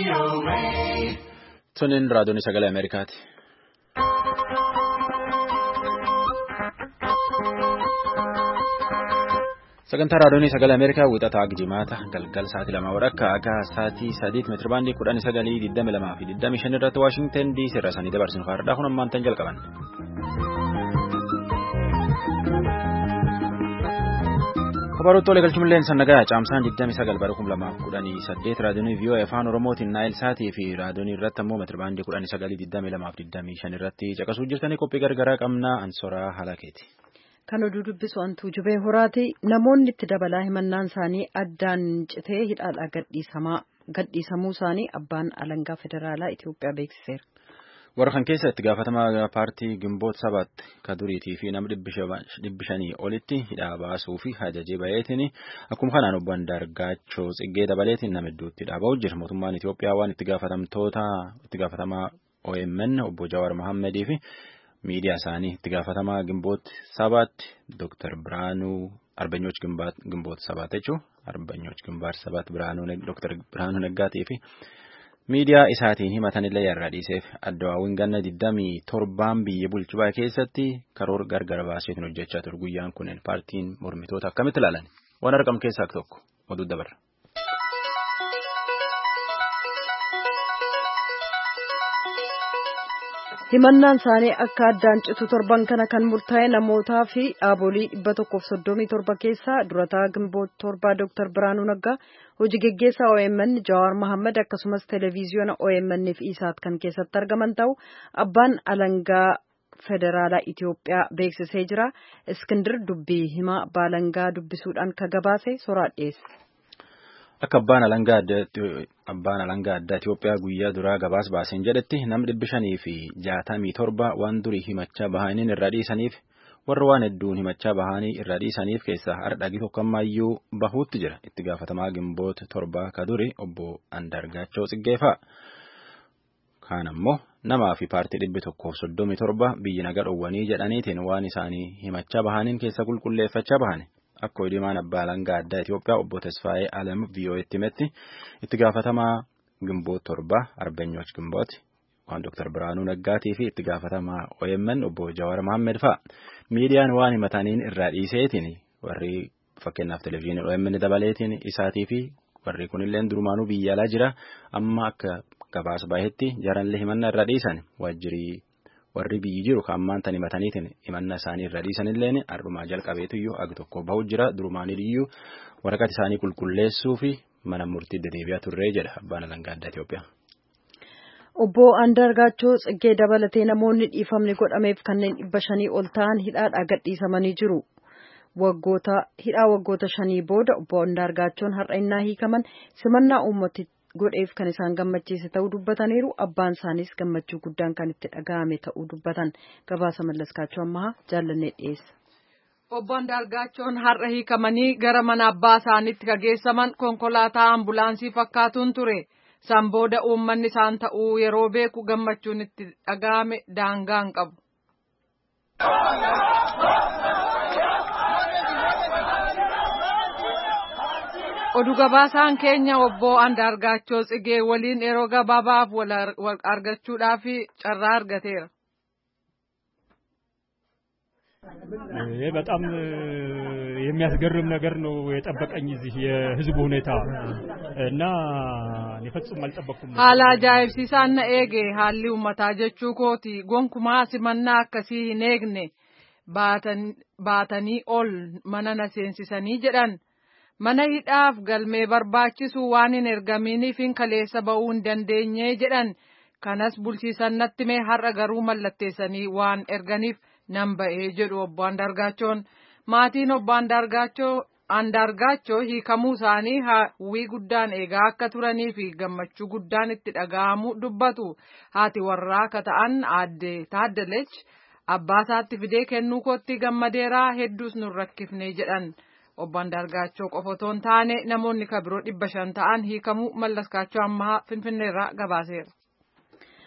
Tunin raadiyoon sagalee Ameerikaati. Sagantaa raadiyoon sagalee Ameerikaa wixataa Jimaata galgal sa'aatii 2 wadhakka akka sa'aatii 3 meetira baandii 1922 fi 25 irratti Waashingtan DC irraa sanii dabarsinu fardhaa kun ammaan tan jalqaban. Kabaroottolee galchuun sannagaa caamsaan 29 bara 2018 raadiyoon VOA afaan Oromootiin Naayil Saatii fi raadiyoon irratti ammoo meetira baandii 1922 fi 25 irratti caqasuu jirtanii qophii gargaraa qabnaa Ansoraa Halakeeti. Kan oduu dubbisu Antuu Jubee Horaati. Namoonni itti dabalaa himannaan isaanii addaan citee hidhaadhaa gadhiisamuu isaanii abbaan alangaa federaalaa Itoophiyaa beeksiseera. Warra kan keessa itti gaafatamaa paartii Gimboot Sabaatti kaduriitii fi nama 500 olitti hidhaa baasuu fi ajajee baheetiin akkuma kanaan obbo Andaargaachoo Tsiggee dabaleetiin nama hedduutti hidhaa ba'uu jira. Mootummaan Itoophiyaa waan itti gaafatamaa OMN obbo Jawaar Mohammadii fi miidiyaa isaanii itti gaafatamaa Gimboot Sabaatti Dr. Biraanuu Arbanyooch Gimboot Sabaat jechuun Arbanyooch Gimbaar Sabaat Dr. Biraanuu Naggaatii fi miidiyaa isaatiin himatanillee yarraa dhiiseef addawaawwan ganna 27 biyya bulchaa keessatti karoora gargar baaseetiin hojjechaa ture. Guyyaan kunneen paartiin mormitoota akkamitti ilaalan waan argamu keessaa tokko oduu dabarra. Himannaan isaanii akka addaan citu torban kana kan murtaa'e namootaa fi dhaabolee 137 keessaa durataa Gimboot 7 Dr. Biraanuu Naggaa, hojii geggeessaa OMN Jawaar Mohammad akkasumas televiziyoona OMN fi Isaat kan keessatti argaman ta'u abbaan alangaa federaalaa Itoophiyaa beeksisee jira. Iskindir dubbii himaa abbaa alangaa dubbisuudhaan ka gabaase soraa dhiyeesse. Akka abbaan alangaa addaa Itoophiyaa guyyaa duraa gabaas baaseen jedhetti namni 567 waan durii himachaa bahaniin irraa dhiisaniif warra waan hedduun himachaa bahanii irraa dhiisaniif keessaa hardhagi tokkommaayyuu bahuutti jira. Itti gaafatamaa Gimboot 7 ka duri obbo Andaargaachoo Tsiggeefaa. Kaan ammoo namaa fi paartii 137 biyyi nagaa dhowwanii jedhaniitiin waan isaanii himachaa bahaniin keessa qulqulleeffachaa bahani. Akka odeemaan abbaa alangaa addaa Itoophiyaa obbo Tesfaayee Alam VOA'tti himetti itti gaafatamaa Gimboot 7 Arbanyooch Gimboot waan Dr. Biraanuu Naggaatii fi itti gaafatamaa OMN obbo Jawaar Mohammed fa'a miidiyaan waan himataniin irraa dhiiseetiin warri fakkeenyaaf televiziyoonii OMN dabaleetiin isaatii fi warri kunillee durumaanuu biyya alaa jira amma akka gabaas bahetti jaranlee himannaa irraa dhiisan waajjirii warri biyyi jiru kan ammaan tan himataniitiin himannaa isaanii irraa dhiisanilleen har'umaa jalqabeetuyyuu agi tokko bahu jira durumaaniyyuu waraqaa isaanii qulqulleessuu fi mana murtii dedeebi'aa turree jedha abbaan alangaa addaa Itoophiyaa. Obbo Andaargaachoo Tsiggee dabalatee namoonni dhiifamni godhameef kanneen 500 ol ta'an hidhaadhaa gadhiisamanii jiru. Hidhaa waggoota 5 booda obbo Andaargaachoon har'a innaa hiikaman simannaa uummati godheef kan isaan gammachiise ta'uu dubbataniiru. Abbaan isaaniis gammachuu guddaan kan itti dhaga'ame ta'uu dubbatan. Gabaasa Mallaskaachoo ammaa jaallannee dhiyeessa. Obbo Andaargaachoon har'a hiikamanii gara mana abbaa isaaniitti geessaman konkolaataa ambulaansii fakkaatuun ture. San booda uummanni isaan ta'uu yeroo beeku gammachuun itti dhaga'ame daangaa hin qabu. Oduu gabaasaan keenya obbo Andaargaachoo Tsiggee waliin yeroo gabaabaaf wal argachuudhaaf carraa argateera. በጣም የሚያስገርም ነገር ነው የጠበቀኝ እዚህ የህዝቡ ሁኔታ እና ለፈጽሞ አልጠበቅኩም። ሀላ አጃኢብሲሳን ኤጌ ሀሊ ኡመታ ጀቹ ኮቲ ጎንኩማ ሲመና አከሲ ኔግኔ ባተኒ ኦል መነነ ሴንሲሰኒ ጀዳን mana hidhaaf galmee barbaachisu waan hin ergaminiifin kaleessa ba'uu hin dandeenye jedhan kanas bulchiisannatti mee har'a garuu mallatteessanii waan erganiif nan ba'ee jedhu obbo Andaargaachoon. Maatiin obbo Andaargaachoo hiikamuu isaanii hawwii guddaan eegaa akka turanii fi gammachuu guddaan itti dhaga'amu dubbatu. Haati warraa akka ta'an aadde Taaddalech abbaa isaatti fidee kennuu kootti gammadeeraa hedduus nun rakkifne jedhan. Obbo Andaargaachoo qofa otoo hin taane namoonni kabiroo 500 ta'an hiikamuu Mallaskaachoo ammaa Finfinneerraa gabaaseera.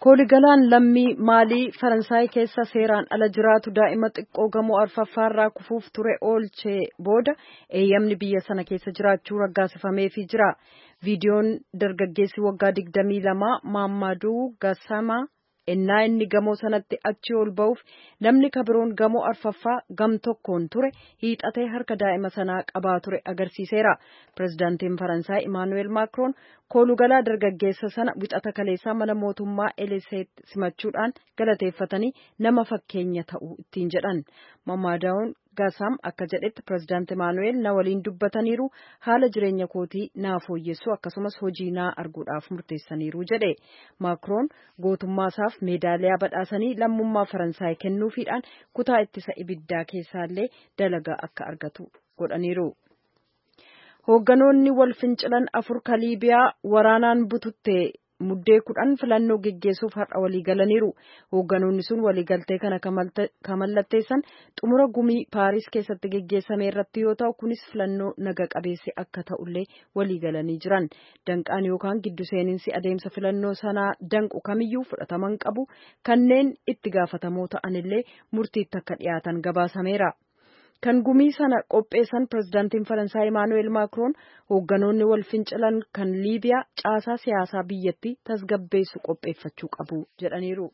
Kooligalaan lammii Maalii Faransaay keessa seeraan ala jiraatu daa'ima xiqqoo gamoo arfaffaarraa kufuuf ture oolchee booda eeyyamni biyya sana keessa jiraachuu raggaasifameefii jira. Viidiyoon dargaggeessi waggaa 22 Maammaduu Gassamaa ennaa inni gamoo sanatti achi ol ba'uuf namni kabiroon gamoo arfaffaa gam tokkoon ture hiixatee harka daa'ima sanaa qabaa ture agarsiiseera. Pirezidaantiin Faransaay Imaanuweel Maakroon koolugalaa dargaggeessa sana wixata kaleessaa mana mootummaa Eliseet simachuudhaan galateeffatanii nama fakkeenya ta'u ittiin jedhan. Maammaduun Gassam akka jedhetti pirezidaanti Imaanuweel na waliin dubbataniiru haala jireenya kootii naa fooyyessu akkasumas hojii naa arguudhaaf murteessaniiru jedhe. Maakroon gootummaasaaf meedaaliyaa badhaasanii lammummaa Faransaay kennuufiidhaan kutaa ittisa ibiddaa keessaallee dalagaa akka argatu godhaniiru. Hoogganoonni wal fincilan 4 Liibiyaa waraanaan bututte muddee 10 filannoo geggeessuuf har'a walii galaniiru. Hoogganoonni sun waliigaltee kana kamallatteessan xumura gumii Paariis keessatti geggeessame irratti yoo ta'u kunis filannoo naga qabeessi akka ta'ullee walii galanii jiran. Danqaan yookaan giddu seeninsi adeemsa filannoo sanaa danqu kamiyyuu fudhataman qabu kanneen itti gaafatamoo ta'anillee murtiitti akka dhiyaatan gabaasameera. Kan gumii sana qopheessan pirezidaantiin Faransaay Imaanuweel Maakroon hoogganoonni wal fincilan kan Liibiyaa caasaa siyaasaa biyyattii tasgabbeessu qopheeffachuu qabu jedhaniiru.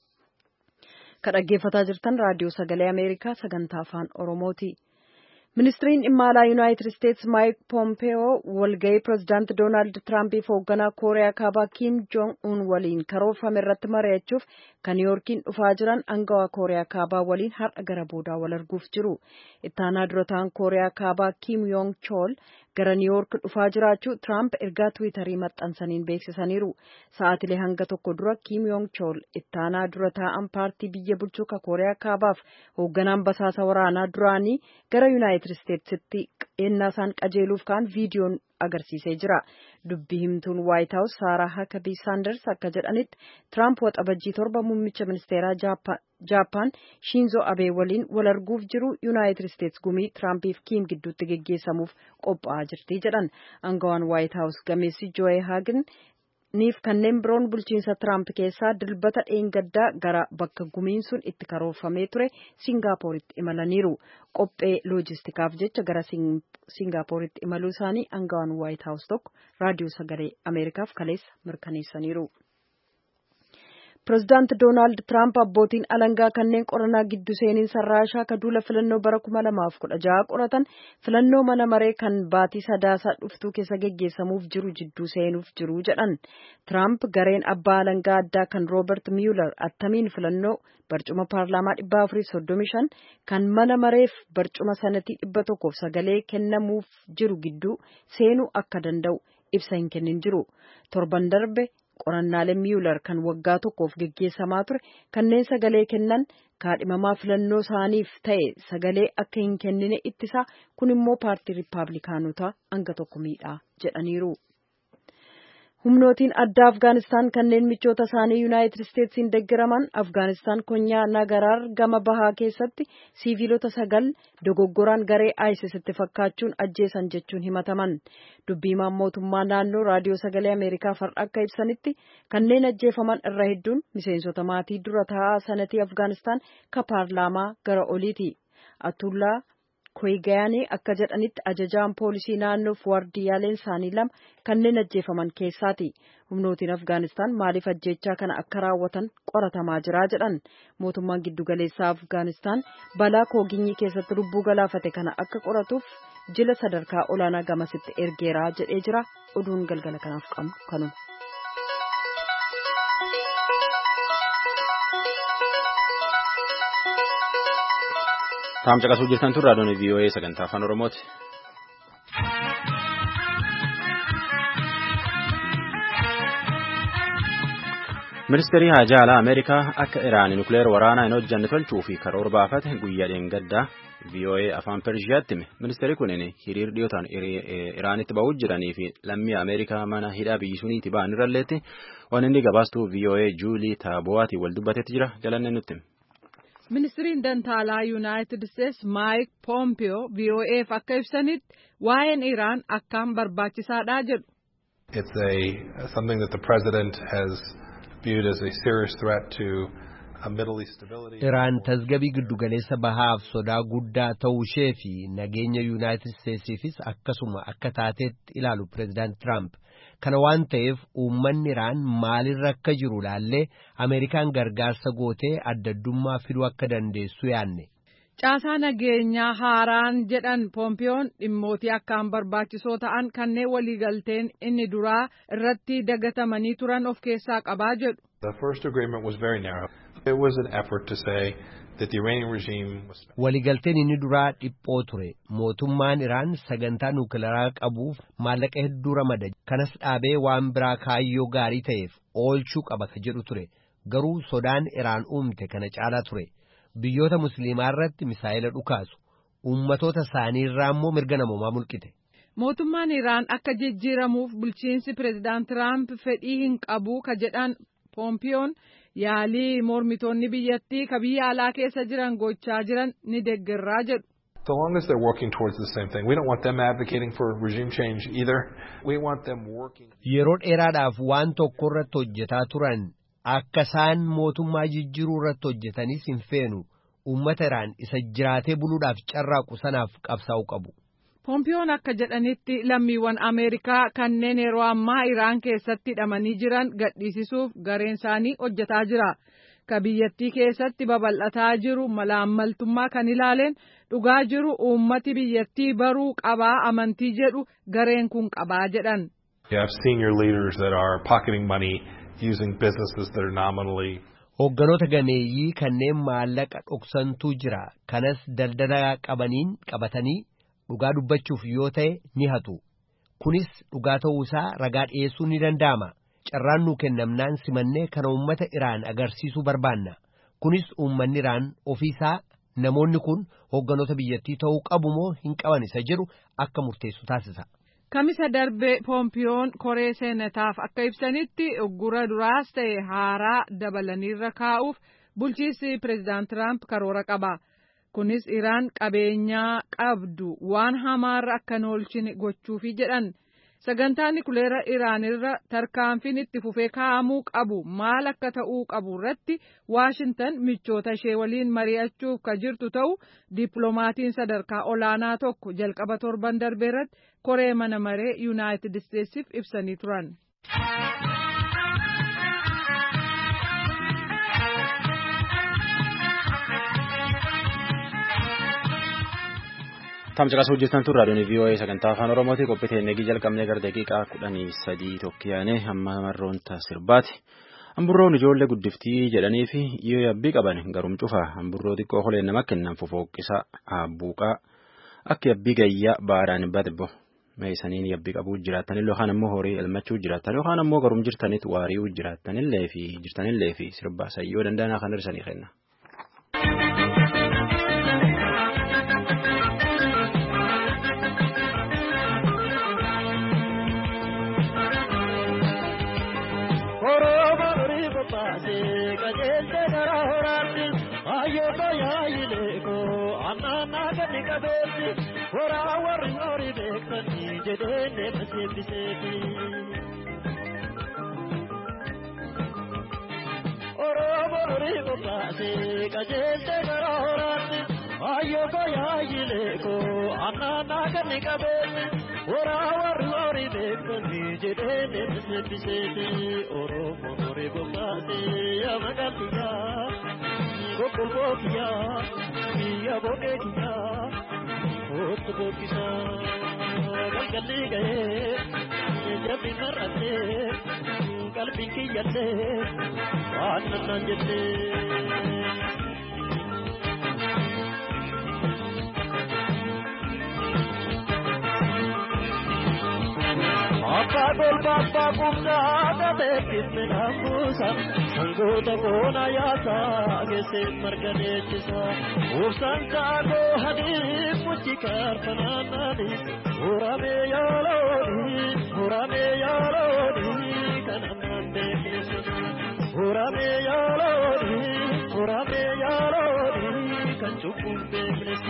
Kan dhaggeeffataa jirtan raadiyoo sagalee Ameerikaa sagantaa afaan Oromooti. Ministiriin dhimma alaa Yuunaayitid Isteetsi Maayik Poompeyoo walgahii pirezidaanti Doonaald Tiraampiif hoogganaa Kooriyaa Kaabaa Kiim Joong Un waliin karoorfame irratti mari'achuuf kan Niiwuorkiin dhufaa jiran aangawaa Kooriyaa Kaabaa waliin har'a gara boodaa wal arguuf jiru. Ittaanaa dura ta'an Kooriyaa Kaabaa Kiim Yoong Chool gara Niiwuork dhufaa jiraachuu Tiraamp ergaa Tiwiitarii maxxansaniin beeksisaniiru. Sa'aatilee hanga tokko dura Kiim Yoong Chool ittaanaa dura taa'an paartii biyya bulchuu Kooriyaa Kaabaaf hoogganaan basaasa waraanaa duraanii gara Yuunaayitid Isteetsitti ennaa isaan qajeeluuf ka'an viidiyoon agarsiisee jira. Dubbii himtuun Waayit Haawus Saaraa Hakabii Saanders akka jedhanitti Tiraamp waxabajjii 7 muummicha ministeeraa Jaappaan Shinzo Abee waliin wal arguuf jiru Yuunaayitid Isteets gumii Tiraampiif Kiim gidduutti geggeessamuuf qophaa'aa jirti jedhan. Aangawaan Waayit Haawus gameessi Jooye Haagin niif kanneen biroon bulchiinsa Tiraamp keessaa dilbata dheengaddaa gara bakka gumiin sun itti karoorfamee ture Singaaporitti imalaniiru. Qophee loojistikaaf jecha gara Singaaporitti imaluu isaanii aangawaan Waayit Haawus tokko raadiyoo sagalee Ameerikaaf kaleessa mirkaneessaniiru. Pirezidaanti Doonaald Tiraamp abbootiin alangaa kanneen qorannaa giddu seeninsa Raashaa ka duula filannoo bara 2016 qoratan filannoo mana maree kan baatii sadaasaa dhuftuu keessa geggeessamuuf jiru jidduu seenuuf jiru jedhan. Tiraamp gareen abbaa alangaa addaa kan Roobert Mueller attamiin filannoo barcuma paarlaamaa 435 kan mana mareef barcuma sanatii 109 kennamuuf jiru gidduu seenuu akka danda'u ibsa hin kennin jiru. Torban darbe qorannaaleen Mueller kan waggaa tokkoof geggeessamaa ture kanneen sagalee kennan kaadhimamaa filannoo isaaniif ta'e sagalee akka hin kennine ittisa kun immoo paartii Riippaabilikaanotaa hanga tokko miidhaa jedhaniiru. Humnootiin addaa Afgaanistaan kanneen michoota isaanii Yuunaayitid Isteetsiin deeggaraman Afgaanistaan konyaa Nagaraar gama bahaa keessatti siiviilota 9 dogoggoraan garee ISISitti fakkaachuun ajjeesan jechuun himataman. Dubbiimaan mootummaa naannoo raadiyoo sagalee Ameerikaaf har'a akka ibsanitti kanneen ajjeefaman irra hedduun miseensota maatii dura taa'aa sanatii Afgaanistaan ka paarlaamaa gara oliiti. Atullaa Koyigayaanii akka jedhanitti ajajaan poolisii naannoof waardiyaaleen isaanii 2 kanneen ajjeefaman keessaati. Humnootiin Afgaanistaan maaliif ajjeechaa kana akka raawwatan qoratamaa jira jedhan. Mootummaan giddugaleessaa Afgaanistaan balaa kooginyii keessatti lubbuu galaafate kana akka qoratuuf jila sadarkaa olaanaa gamasitti ergeera jedhee jira. Oduun galgala kanaaf qabnu kanuma. Taam caqasuu jirtan tun raadiyoon VOA sagantaa afaan Oromooti. Ministeerri Haajaa Alaa Ameerikaa akka Iraan nukleer waraanaa hin hojjanne tolchuu fi karoora baafate guyyaa dheengaddaa VOA afaan Pershiyaatti hime. Ministeerri kunin hiriir dhiyootaan Iraanitti ba'uu jiranii fi lammii Ameerikaa mana hidhaa biyyi suniitti ba'an irralleetti waan inni gabaastuu VOA Juulii Taabo'aatiin wal dubbatetti jira jalanne nutti. Ministiriin Dantaalaa Yuunaayitid Isteets Maayik Poompeyoo VOA'f akka ibsanitti waa'een Iraan akkaan barbaachisaadha jedhu. It's something that the president has viewed as a serious threat to Middle East stability. Iraan tasgabii giddugaleessa bahaaf sodaa guddaa ta'uu ishee fi nageenya United Statesifis akkasuma akka taateetti ilaalu President Trump. Kana waan ta'eef uummanni Iraan maalirra akka jiru laallee Ameerikaan gargaarsa gootee addaddummaa fiduu akka dandeessu yaanne. Caasaa nageenyaa haaraan jedhan Pompiyoon dhimmootii akkaan barbaachisoo ta'an kanneen waliigalteen inni duraa irratti dagatamanii turan of keessaa qabaa jedhu. The first agreement was very narrow. It was an effort to say that the Iranian regime was. Waliigalteen inni duraa dhiphoo ture. Mootummaan Iraan sagantaa nuukilaraa qabuuf maallaqa hedduu ramada. Kanas dhaabee waan biraa kaayyoo gaarii ta'eef oolchuu qaba ka jedhu ture. Garuu sodaan Iraan uumte kana caalaa ture. Biyyoota musliimaa irratti misaa'ila dhukaasu. Uummatoota isaanii irraa immoo mirga namoomaa mulqite. Mootummaan Iraan akka jijjiiramuuf bulchiinsi Pireezidaant Tiraamp fedhii hin qabu ka jedhan Pompiyoon yaalii mormitoonni biyyattii ka biyya alaa keessa jiran gochaa jiran ni deeggarraa jedhu. So long as they're working towards the same thing. We don't want them advocating for regime change either. We want them working. Yeroo dheeraadhaaf waan tokko irratti hojjetaa turan akka isaan mootummaa jijjiiruu irratti hojjetanis hin feenu. Uummata Iraan isa jiraatee buluudhaaf carraaqu sanaaf qabsaa'uu qabu. Pompiyoon akka jedhanitti lammiiwwan Ameerikaa kanneen yeroo ammaa Iraan keessatti hidhamanii jiran gadhiisisuuf gareen isaanii hojjetaa jira. Ka biyyattii keessatti babal'ataa jiru malaammaltummaa kan ilaaleen dhugaa jiru uummati biyyattii baruu qabaa amantii jedhu gareen kun qabaa jedhan. You have senior leaders that are pocketing money using businesses that are nominally. Hoogganoota gameeyyii kanneen maallaqa dhoksantuu jira. Kanas daldala qabaniin qabatanii dhugaa dubbachuuf yoo ta'e ni hatu. Kunis dhugaa ta'uu isaa ragaa dhiyeessuu ni danda'ama. Carraan nuu kennamnaan simannee kana uummata Iraan agarsiisuu barbaanna. Kunis uummanni Iraan ofiisaa namoonni kun hoogganoota biyyattii ta'uu qabu moo hin qaban isa jedhu akka murteessu taasisa. Kamisa darbe Pompiyoon koree seenataaf akka ibsanitti uggura duraas ta'e haaraa dabalaniirra kaa'uuf bulchiinsi Pireezidaant Tiraamp karoora qaba. Kunis Iraan qabeenyaa qabdu waan hamaarra akka hin oolchine gochuufi jedhan. Sagantaan nukileera Iraanirra tarkaanfiin itti fufee kaa'amuu qabu maal akka ta'uu qabu irratti Waashintan michoota ishee waliin mari'achuuf ka jirtu ta'u dippiloomatiin sadarkaa olaanaa tokko jalqaba torban darbe irratti koree mana maree Yuunaayitid Isteetsiif ibsanii turan. Tamcaqas hojjetantu raadiyoon VOA sagantaa afaan Oromooti qophii nagii jalqabnee gara daqiiqaa 13 tokkiyaane hamma marroonta sirbaati. Hamburroon ijoollee guddiftii jedhanii fi yoo yabbii qaban garum cufa hamburroo xiqqoo holeen nama kennan fofooqqisa abbuuqaa akka yabbii gayyaa baadhaan badbo meesaniin yabbii qabuu jiraatanillee yookaan ammoo horii elmachuu jiraatan yookaan ammoo garum jirtanitti waari'uu jiraatanillee fi sirbaa sayyoo danda'an kan hirsanii kenna. Apagol papa kumna da betis menamusa sangoota koona yaasa geesse marganeechisa ubsaan kaagoo hadii muchi kaarfanaanani muramee yaalooni kan ammaan beeknisa muramee yaalooni kan cubbuun beeknisa.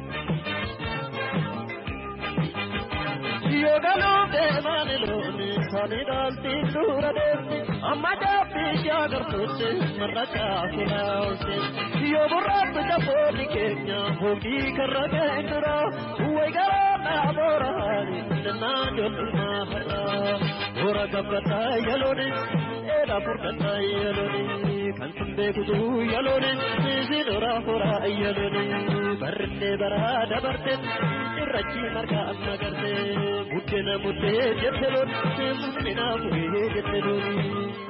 Yo galoo deemaan looni Hani daltiin dura deemti amma jaabbii jaagartuutti marrachaa kulaawutti yoo burraatti jaboonni keenya hogii karra keendura way garaa dhaaboora haali dannaa jollumaa har'aa hora gabbataa yalooni eedhaa furdhataa yalooni kan simbeekutu yalooni isin horaa horaa yalooni barree baraa dabarte irrachi marga amma garte buddeena buddee jette looni buddeena bu'ee jette looni.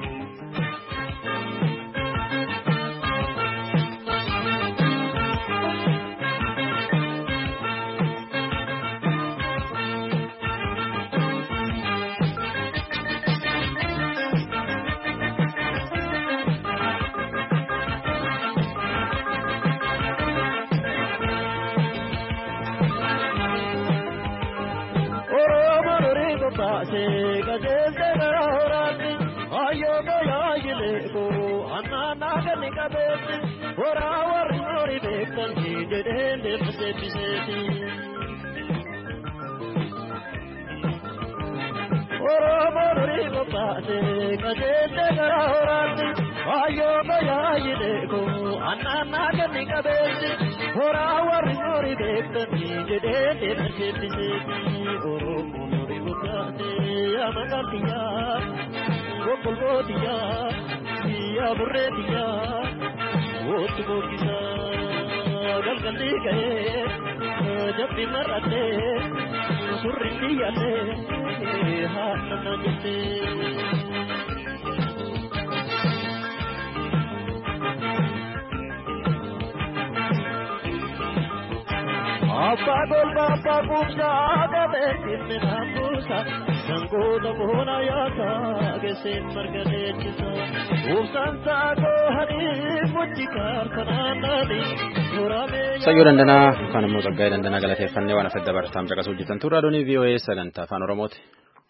Apagol bapa kumsa gabe kinne nambusa sangoda bona yata gesen margale chisa umsan sago hari mujikar kananadi urame Sayyoo dandanaa kan immoo Tsaggaayee dandanaa galateeffannee waan afedda bartaam caqasuu hojjetan turraa doonii VOA sagantaa afaan Oromooti.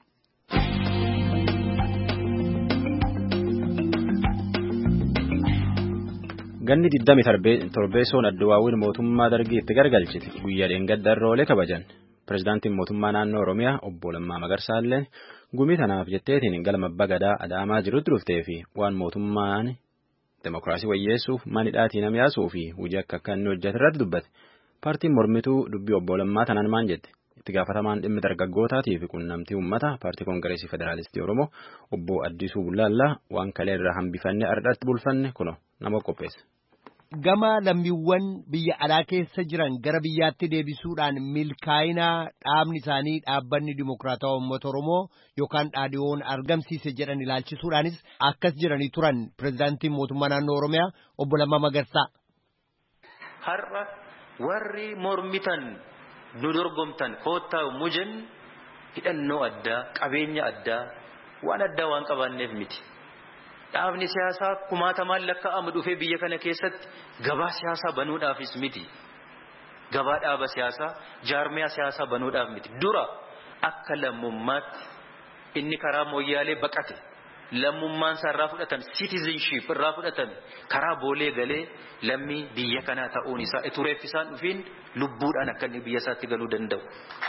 Ganni 27 adduwaawwan mootummaa dargii itti gargalchite guyyaa dheengadda irroolee kabajan. Pireezidaantiin mootummaa naannoo Oromiyaa obbo Lammaa Magarsaallee gumii tanaaf jetteetiin galma Abbaa Gadaa Adaamaa jirutti dhuftee fi waan mootummaan Demokiraasii wayyeessuuf manidhaatii nama yaasuu fi hojii akka inni hojjete irratti dubbate. Paartiin mormituu dubbii obbo Lammaa tanaan maan jette? Itti gaafatamaan dhimmi dargaggootaatii fi quunnamtii uummataa paartii Koongireesii Federaalistii Oromoo obbo Addisuu Bullaallaa waan kalee irraa hambifannee ardatti bulfanne kuno nama qopheesse. Gama lammiiwwan biyya alaa keessa jiran gara biyyaatti deebisuudhaan milkaa'inaa dhaabni isaanii dhaabbanni Dimokiraatawaa Uummata Oromoo yookaan dhaadhiyoon argamsiise jedhan ilaalchisuudhaanis akkas jiranii turan pireezidaantiin mootummaa naannoo Oromiyaa obbo Lammaa Magarsaa. Har'a warri mormitan nu dorgomtan koottaa mujen hidhannoo addaa qabeenya addaa waan qabaanneef miti. Dhaabni siyaasaa kumaatamaan lakkaa'amu dhufee biyya kana keessatti gabaa siyaasaa banuudhaafis miti. Gabaa dhaaba siyaasaa jaarmiyaa siyaasaa banuudhaaf miti. Dura akka lammummaatti inni karaa mooyyaalee baqate lammummaan isaa irraa fudhatan citizenship irraa fudhatan karaa boolee galee lammii biyya kanaa ta'uun isaa itureef isaan dhufiin lubbuudhaan akka inni biyya isaatti galuu danda'u.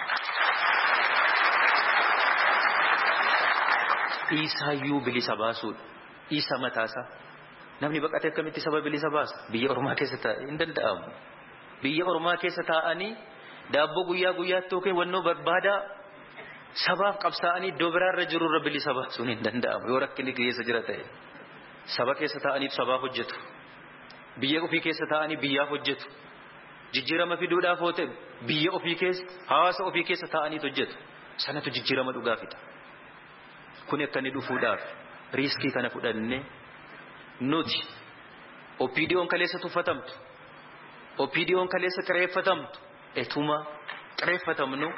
Isaayyuu bilisa baasuudha. Isa mataasa namni baqate akkamitti saba bilisa baasa biyya ormaa keessa taa'e hin danda'amu. Biyya ormaa keessa taa'anii daabboo guyyaatti yookiin wannoo barbaadaa sabaaf qabsaa'anii iddoo biraarra jirurra bilisa baasuun hin danda'amu yoo rakkinni keessa jira ta'e. Saba keessa taa'anii sabaaf hojjetu. Biyya ofii keessa taa'anii biyyaaf hojjetu. Jijjiirama fiduudhaaf hoote biyya ofii keessa hawaasa ofii keessa taa'anii hojjetu. Sanatu jijjiirama dhugaa fida. Kun akka inni dhufuudhaaf riiskii kana fudhannee nuti OPDO'n kaleessa tuffatamtu OPDO'n kaleessa qireeffatamtu etuma qireeffatamnu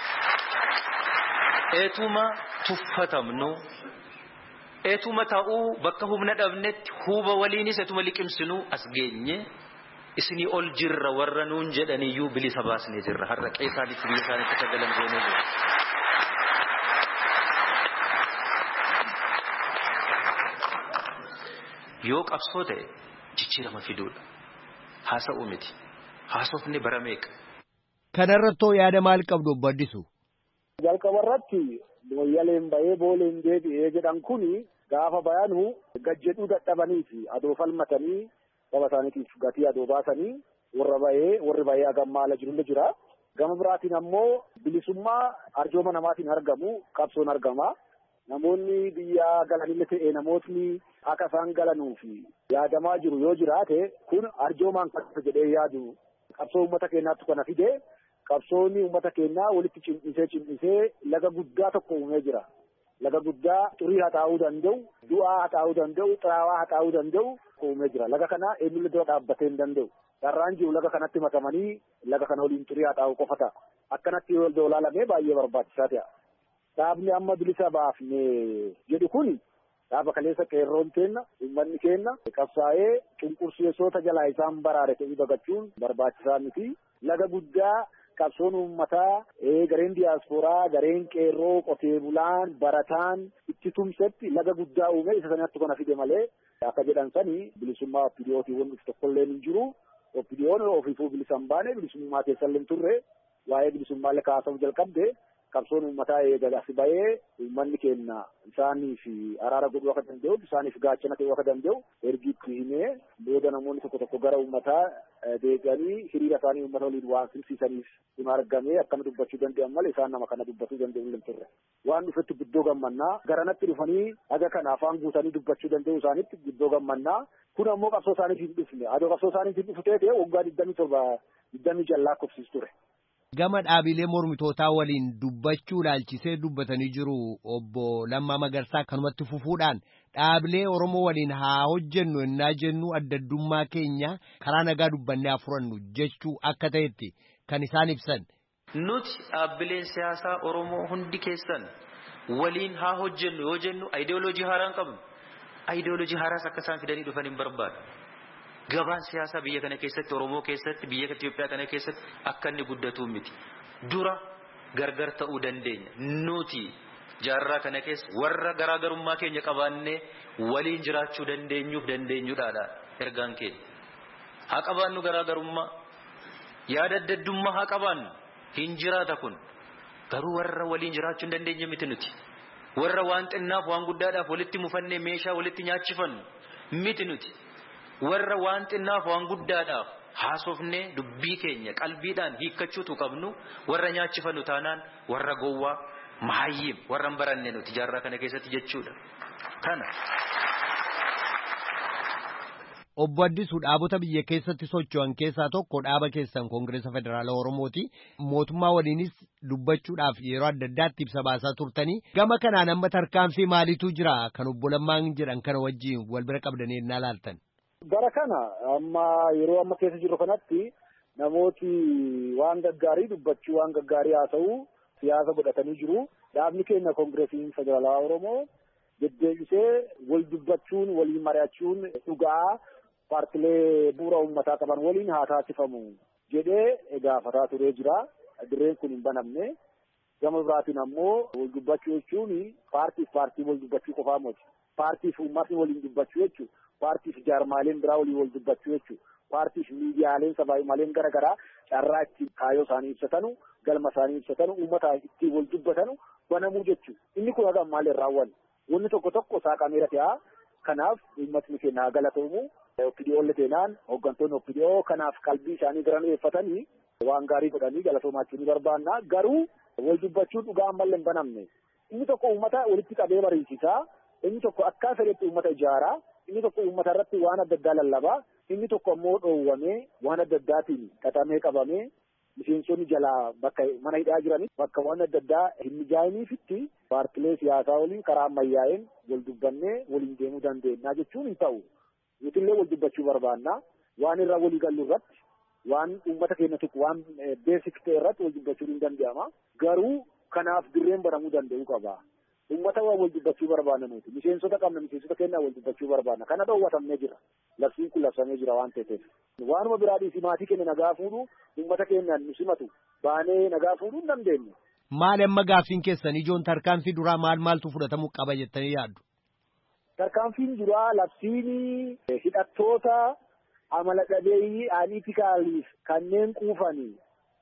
etuma tuffatamnu etuma ta'uu bakka humna dhabnetti huba waliinis etuma liqimsinu as geenye isinii ol jirra warra nuun jedhaniyyuu bilisa baasnee jirra har'a qeessaanitti biyya isaanitti sagalan goonee jirra. Yoo qabsoo ta'e jijjiirama fiduudha. Haasa'uu miti. Haasofni bara meeqa. Kanarrattoo yaada maal qabdu obbo Addisuu? Jalqabarratti Moyyaleen bahee Booleen deebi'ee jedhan kuni gaafa bayanu gajjedhuu dadhabaniiti adoo falmatanii saba isaaniitiif gatii adoo baasanii warri bahee agammaala jirullee jira. Gama biraatiin ammoo bilisummaa arjooma namaatiin argamu qabsoon argama. Namoonni biyya galanillee ta'e namootni akka isaan galanuufi yaadamaa jiru yoo jiraate kun arjoomaan kan jedhee yaadu qabsoo uummata keenyaatti kana fide. Qabsoonni uummata keenyaa walitti cimdhisee laga guddaa tokko uumee jira. Laga guddaa xurii haa ta'uu danda'u, du'aa haa ta'uu danda'u, xiraawaa haa ta'uu danda'u uumee jira. Laga kana eenyullee dura dhaabbatee hin danda'u. Carraan jiru laga kanatti makamanii laga kana waliin xurii haa ta'uu qofa ta'a. Akkanatti yoo ilaalamee baay'ee barbaachisaa ta'a. Dhaabni amma bilisa baafne jedhu kuni dhaaba kaleessa qeerroon keenna, uummanni keenna qabsaa'ee cunqursiisota jalaa isaan baraare ta'uu dagachuun barbaachisaa miti. Laga guddaa qabsoon uummataa gareen diyaasporaa gareen qeerroo qotee bulaan barataan itti tumsetti laga guddaa uume isa sanatti kana fide malee akka jedhan sanii bilisummaa oppidiyootii wanti tokkollee hin jiru. Oppidiyoon ofiifuu bilisa hin baane bilisummaa keessallee hin turre waa'ee bilisummaallee kaasuu jalqabde qabsoon uummataa eegalas bahee uummanni keenya isaaniif araara godhuu akka danda'u isaaniif gaachana ta'uu akka danda'u ergi itti himee booda namoonni tokko tokko gara uummataa deeganii hiriira isaanii uummata waliin waan simsiisaniif kun argamee akkana dubbachuu danda'an malee isaan nama kana dubbachuu danda'u hin turre. Waan dhufetti guddoo gammannaa garanatti dhufanii haga kana afaan guutanii dubbachuu danda'u isaanitti guddoo gammannaa kun ammoo qabsoo isaaniif hin dhufne adoo qabsoo isaaniif hin dhufu ta'e waggaa 27 lakkoofsis ture. Gama dhaabilee mormitootaa waliin dubbachuu ilaalchisee dubbatanii jiru obbo Lammaa Magarsaa kanumatti fufuudhaan dhaabilee Oromoo waliin haa hojjennu ennaa jennu addaddummaa keenya karaa nagaa dubbannee haa furannu jechuu akka ta'etti kan isaan ibsan. Nuti dhaabbileen siyaasaa Oromoo hundi keessan waliin haa hojjennu yoo jennu ayidooloojii haaraa hin qabnu. Ayidooloojii haaraas akka isaan fidanii dhufan hin barbaadu. Gabaan siyaasaa biyya kana keessatti Oromoo keessatti biyya Itoophiyaa kana keessatti akka inni guddatu miti. Dura gargar ta'uu dandeenya. Nuti jaarraa kana keessa warra garaagarummaa keenya qabaannee waliin jiraachuu dandeenyuudhaadha ergaan keenya. Haa qabaannu garaagarummaa yaada addaddummaa haa qabaannu hin jiraata kun garuu warra waliin jiraachuu hin dandeenye miti nuti. Warra waan xinnaaf waan guddaadhaaf walitti mufannee meeshaa walitti nyaachifannu miti nuti. Warra waan xinnaaf waan guddaadhaaf haasofnee dubbii keenya qalbiidhaan hiikkachuutu qabnu warra nyaachifannu taanaan warra gowwaa mahayyiim warra hin baranne nuti jaarraa kana keessatti jechuudha. Kana. Obbo Addisuu dhaabota biyya keessatti socho'an keessaa tokko dhaaba keessan Koongireesa Federaalaa Oromooti. Mootummaa waliinis dubbachuudhaaf yeroo adda addaatti ibsa baasaa turtanii. Gama kanaan amma tarkaanfii maaliitu jira kan obbo Lammaan jedhan kana wajjin wal bira qabdanii ennaa laaltan? Bara kana yeroo amma keessa jirru kanatti namooti waan gaggaarii dubbachuu waan gaggaarii haasa'uu siyaasa godhatanii jiru. Dhaabni keenya Koongireesiin Federaalaa Oromoo deddeebisee wal dubbachuun waliin mari'achuun dhugaa paartilee bu'uura uummataa qaban waliin haa taasifamu jedhee gaafataa turee jira. Dirreen kun hin banamne. Gama biraatiin ammoo wal dubbachuu jechuun paartiif paartii wal dubbachuu qofaa miti. Paartiif uummatni waliin dubbachuu jechuudha. Paartiif jaarmaaleen biraa waliin wal dubbachuu jechuudha. Paartiif miidiyaaleen sabaayimaaleen garaagaraa carraa ittiin kaayyoo isaanii ibsatanu galma isaanii ibsatanu uummata ittiin wal dubbatanu banamuu jechuudha. Inni kun haga maaliin raawwanne wanni tokko tokko saaqameera ta'a. Kanaaf uummatni keenya haa galatoomu. Oppidiyoolle teenaan hooggantoonni oppidiyoo kanaaf qalbii isaanii garaneeffatanii waan gaarii godhanii galatoomaachuu ni barbaanna. Garuu wal dubbachuun dhugaa ammallee hin banamne. Inni tokko uummata walitti qabee mariisisaa. Inni tokko akka fedhetti uummata ijaaraa. Inni tokko uummata irratti waan adda addaa lallabaa. Inni tokko ammoo dhoowwamee waan adda addaatiin xaxamee qabamee miseensonni jalaa bakka mana hidhaa jiranii bakka waan adda addaa hin mijaa'iniifitti paartilee siyaasaa waliin karaa ammayyaa'een wal dubbannee waliin deemuu dandeenya jechuun hin ta'u. Nutillee wal dubbachuu barbaanna. Waan irraa walii gallu irratti waan uummata keenya tokko waan beesik ta'e irratti wal dubbachuun hin danda'ama. Garuu kanaaf dirreen banamuu danda'uu qaba. Uummata waa wal dubbachuu barbaanna nuti. Miseensota qabna miseensota keenyaa wal dubbachuu barbaanna. Kana dhoowwatamnee jira. Labsiin kun labsamee jira waan ta'eef. Waanuma biraa dhiisii maatii keenya nagaa fuudhu uummata keenyaan nu simatu baanee nagaa fuudhuu hin dandeenye. Maali amma gaaffiin keessan ijoon tarkaanfii duraa maaltu fudhatamuu qaba jettanii yaaddu? Tarkaanfiin duraa labsiin hidhattoota amala dhabeeyyii aaniitikaaliif kanneen quufanii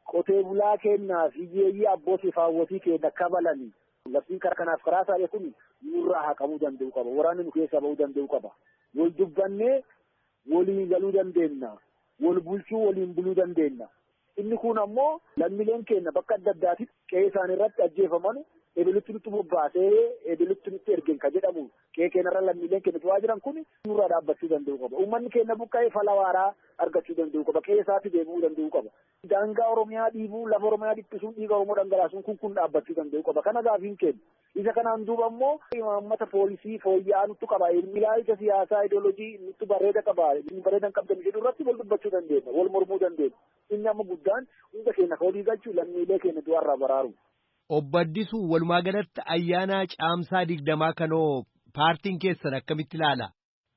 qotee bulaa kennaa fi hiyyeeyyii abbootii fi haawwatii keenya kabalanii labsiin kanaaf karaa taa'e kun nurraa haqamuu danda'u qaba. Waraanni nu keessaa bahuu danda'u qaba. Wal dubbannee waliin galuu dandeenya. Wal bulchuu waliin buluu dandeenya. Inni kun ammoo lammiileen keenya bakka adda addaatti qe'ee isaanii irratti ajjeefaman ebelutti nutti bobbaasee ebelutti nutti ergen ka jedhamu qe'ee keenyarra lammiileen keenya tu'aa jiran kun nurraa dhaabbachuu danda'u qaba. Uummanni keenya buqqa'ee fala waaraa argachuu danda'u qaba. Qe'ee isaatti deebi'uu danda'u qaba. Daangaa Oromiyaa dhiibuu lafa Oromiyaa dhiphisuun dhiiga Oromoo dhangalaasuun kun dhaabbachuu danda'u qaba. Kana gaafiin keenya. Isa kanaan duuba immoo imaammata poolisii fooyya'aa nutti qaba. Ilaalcha siyaasaa ideoloojii nutti bareeda qaba. Bareedan qabdan jedhu irratti wal dubbachuu dandeenya. Wal mormuu dandeenya. Inni amma guddaan hunda keenya ka walii galchuu lammiilee keenya du'arraa baraaru. Obbo Addisuu walumaa galatti ayyaana caamsaa 20 kanoo paartiin keessan akkamitti ilaala?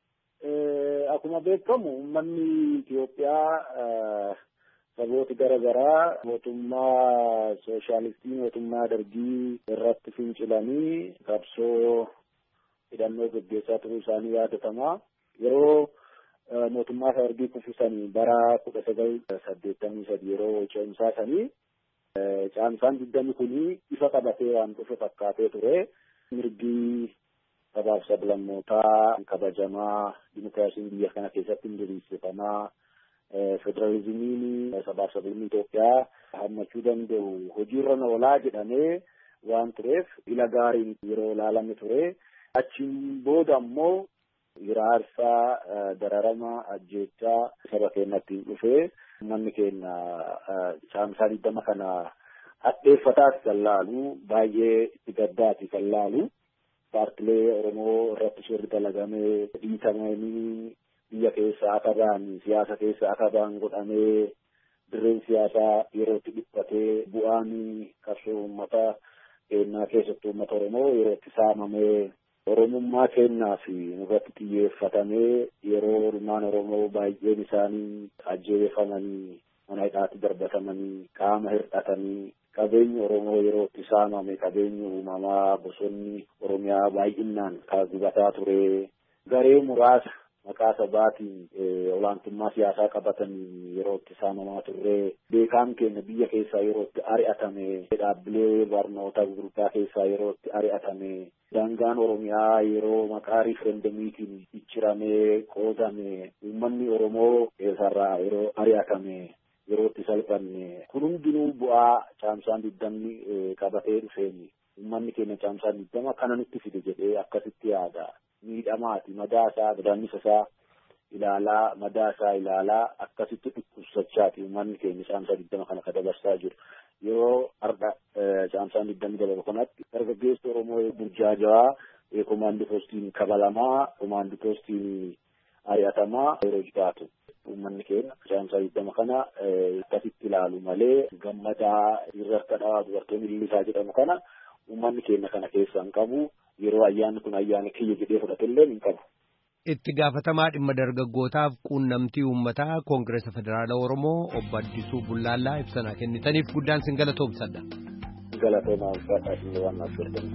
Akkuma beekamu uummanni Itoophiyaa sabooti garaagaraa mootummaa sooshaalistii mootummaa dargii irratti fincilanii qabsoo hidhannoo gaggeessaa turuu isaanii yaadatama. Yeroo mootummaa dargii kuffisanii bara 1983 yeroo ce'umsaa sanii caamsaan 20 kuni ifa qabatee waan dhufe fakkaatee ture. Mirgi sabaaf sablammootaa kabajamaa, dimokiraasiin biyya kana keessatti diriirsifamaa, federalizimiin sabaaf sablammii Itoophiyaa hammachuu danda'u hojiirra oolaa jedhamee waan tureef ila gaariin yeroo ilaalame ture. Achiin booda ammoo hiraarsaa dararama ajjeechaa saba keenyatti dhufee uummanni keenya caamsaa 20 kana hadheeffataas kan laalu baay'ee itti gaddaati kan laalu. Paartilee Oromoo irratti shirri dalagamee dhiitamanii biyya keessa akka ba'an siyaasa keessa akka ba'an godhamee dirreen siyaasaa yerootti dhiphatee bu'aan qabsoo uummata keenyaa keessattuu uummata Oromoo yerootti saamamee Oromummaa keenyaa fi irratti xiyyeeffatamee yeroo ilmaan Oromoo baay'een isaanii ajjeefamanii mana hidhaatti darbatamanii qaama hir'atanii qabeenyi Oromoo yerootti saamame qabeenyi uumamaa bosonni Oromiyaa baay'inaan kan gubataa ture. Garee muraasa maqaa sabaatiin olaantummaa siyaasaa qabatanii yerootti saamamaa turre. Beekaan keenya biyya keessaa yerootti ari'atame. Dhaabbilee barnoota gurguddaa keessaa yerootti ari'atame. Daangaan Oromiyaa yeroo maqaa riiferendamiitiin icciramee qoodame. Uummanni Oromoo keessarraa yeroo ari'atame. Yerootti salphanne kun hundinuu bu'aa caamsaan 20 qabatee dhufeeni. Uummanni keenya caamsaan 20 kana nutti fide jedhee akkasitti yaada. Miidhamaati madaasaa gadaannisasaa ilaalaa madaasaa ilaalaa akkasitti dhukkubsachaati uummanni keenya caamsaa 20 kana ka dabarsaa jiru. Yeroo arda caamsaan 20 dabalu kanatti dargaggeessi Oromoo burjaajawaa komaandii poostiin kabalamaa komaandii poostiin ari'atamaa yeroo jiraatu. Uummanni keenya caamsaa 20 kana akkasitti ilaalu malee gammadaa irratti dhawaa dubartoonni illisaa jedhamu kana uummanni keenya kana keessa hin qabu. Yeroo ayyaanni kun ayyaana kiyya jedhee fudhatullee hin qabu. Itti gaafatamaa dhimma dargaggootaaf quunnamtii uummataa Koongireesa Federaalaa Oromoo Obbo Addisuu Bullaallaa ibsa kennitaniif guddaan sin galatoomsadha. Galatoomaa ulfaataa isin waan affeertan.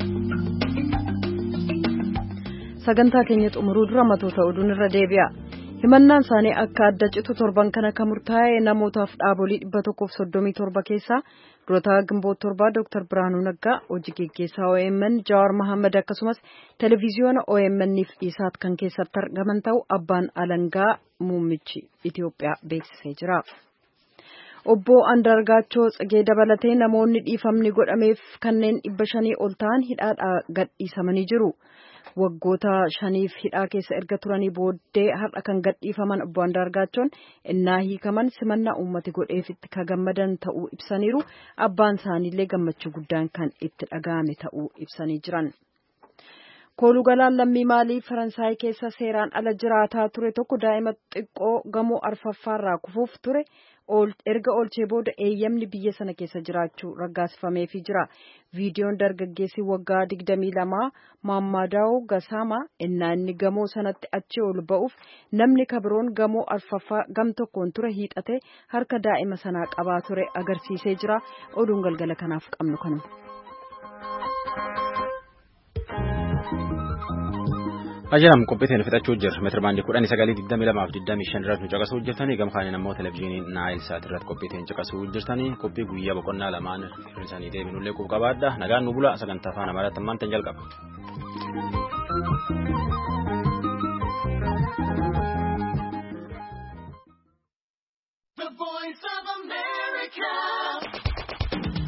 Sagantaa keenya xumuruu dura matoota oduun irra deebi'a. Himannaan isaanii akka adda citu torban kana kan murtaa'e namootaaf dhaabolii 137 keessaa durataa Gimboot 7 Dr. Biraanuu Naggaa, hojii geggeessaa OMN Jawaar Mohaammed akkasumas televiziyoona OMN'if isaat kan keessatti argaman ta'u abbaan alangaa muummichi Itiyoophiyaa beeksisee jira. Obbo Andargaachoo Tsigee dabalatee namoonni dhiifamni godhameef kanneen 500 ol ta'an hidhaadhaa gadhiisamanii jiru. Waggoota 5 hidhaa keessa erga turanii booddee har'a kan gadhiifaman Obbo Andargaachoon innaa hiikaman simannaa uummati godheefitti ka gammadan ta'uu ibsaniiru. Abbaan isaaniillee gammachuu guddaan kan itti dhaga'ame ta'uu ibsanii jiran. Koolugalaan lammii Maalii Faransaay keessa seeraan ala jiraataa ture tokko daa'ima xiqqoo gamoo arfaffaarraa kufuuf ture erga oolchee booda eeyyamni biyya sana keessa jiraachuu raggaasifameefii jira. Viidiyoon dargaggeessi waggaa 22 Maammaadaa'oo Gasaama innaa inni gamoo sanatti achi ol ba'uuf namni kabiroon gamoo arfaffaa gam tokkoon ture hiixate harka daa'ima sanaa qabaa ture agarsiisee jira. Oduun galgala kanaaf qabnu kanuma. Ajaram qophiitiin fixachuu jirra. Meetira baandii 1922 irratti nu caqasuu jirtanii gamkaaniin ammoo televezyiinii Naayil Saat irratti qophiitiin caqasuu jirtanii qophii guyyaa boqonnaa lamaan hir'isanii deebinullee quba qabaadha. Nagaan nu bula sagantaa afaan Amaaraatti ammaan tan jalqaba.